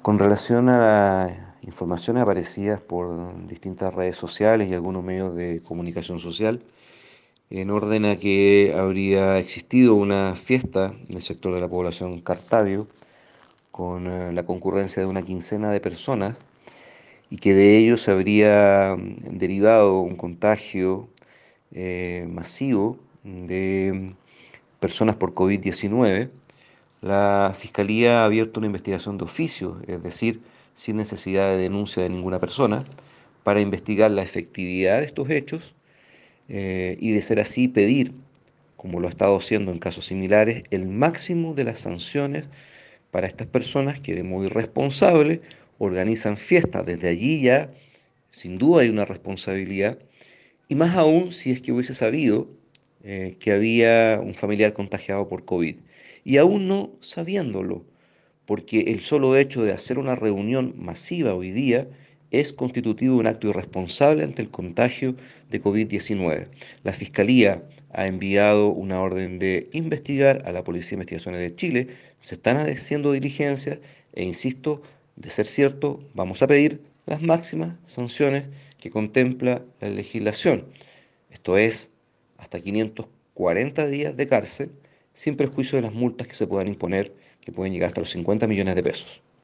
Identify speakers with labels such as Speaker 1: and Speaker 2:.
Speaker 1: Con relación a las informaciones aparecidas por distintas redes sociales y algunos medios de comunicación social, en orden a que habría existido una fiesta en el sector de la población Cartavio, con la concurrencia de una quincena de personas, y que de ello se habría derivado un contagio masivo de personas por COVID-19. La Fiscalía ha abierto una investigación de oficio, es decir, sin necesidad de denuncia de ninguna persona, para investigar la efectividad de estos hechos y, de ser así, pedir, como lo ha estado haciendo en casos similares, el máximo de las sanciones para estas personas que de modo irresponsable organizan fiestas. Desde allí ya, sin duda, hay una responsabilidad, y más aún si es que hubiese sabido que había un familiar contagiado por COVID. Y aún no sabiéndolo, porque el solo hecho de hacer una reunión masiva hoy día es constitutivo de un acto irresponsable ante el contagio de COVID-19. La Fiscalía ha enviado una orden de investigar a la Policía de Investigaciones de Chile, se están haciendo diligencias e insisto, de ser cierto, vamos a pedir las máximas sanciones que contempla la legislación. Esto es, hasta 540 días de cárcel, sin perjuicio de las multas que se puedan imponer, que pueden llegar hasta los 50 millones de pesos.